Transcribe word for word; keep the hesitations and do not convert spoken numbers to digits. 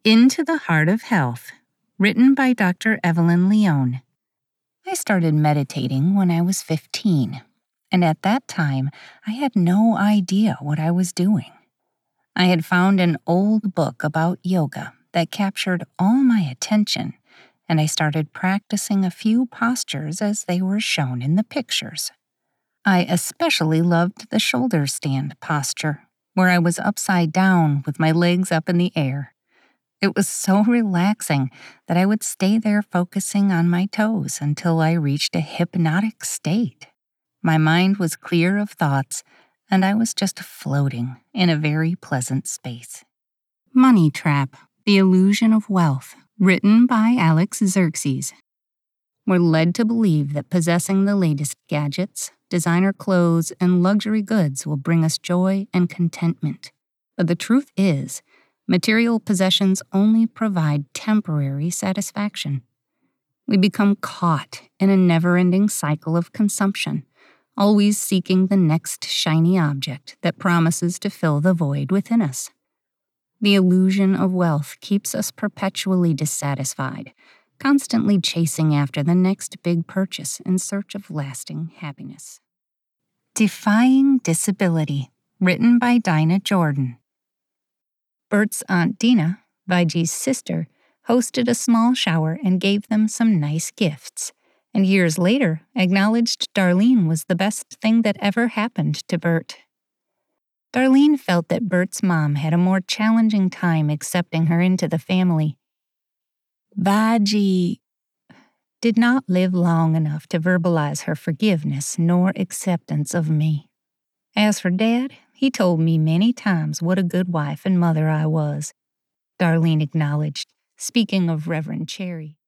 Into the Heart of Health, written by Doctor Evelyn Leone. I started meditating when I was fifteen, and at that time, I had no idea what I was doing. I had found an old book about yoga that captured all my attention, and I started practicing a few postures as they were shown in the pictures. I especially loved the shoulder stand posture, where I was upside down with my legs up in the air. It was so relaxing that I would stay there focusing on my toes until I reached a hypnotic state. My mind was clear of thoughts, and I was just floating in a very pleasant space. Money Trap: The Illusion of Wealth, written by Alex Xerxes. We're led to believe that possessing the latest gadgets, designer clothes, and luxury goods will bring us joy and contentment. But the truth is, material possessions only provide temporary satisfaction. We become caught in a never-ending cycle of consumption, always seeking the next shiny object that promises to fill the void within us. The illusion of wealth keeps us perpetually dissatisfied, constantly chasing after the next big purchase in search of lasting happiness. Defying Disability, written by Dinah Jordan. Bert's Aunt Dina, Vigee's sister, hosted a small shower and gave them some nice gifts, and years later acknowledged Darlene was the best thing that ever happened to Bert. Darlene felt that Bert's mom had a more challenging time accepting her into the family. Vigee did not live long enough to verbalize her forgiveness nor acceptance of me. As for Dad, he told me many times what a good wife and mother I was, Darlene acknowledged, speaking of Reverend Cherry.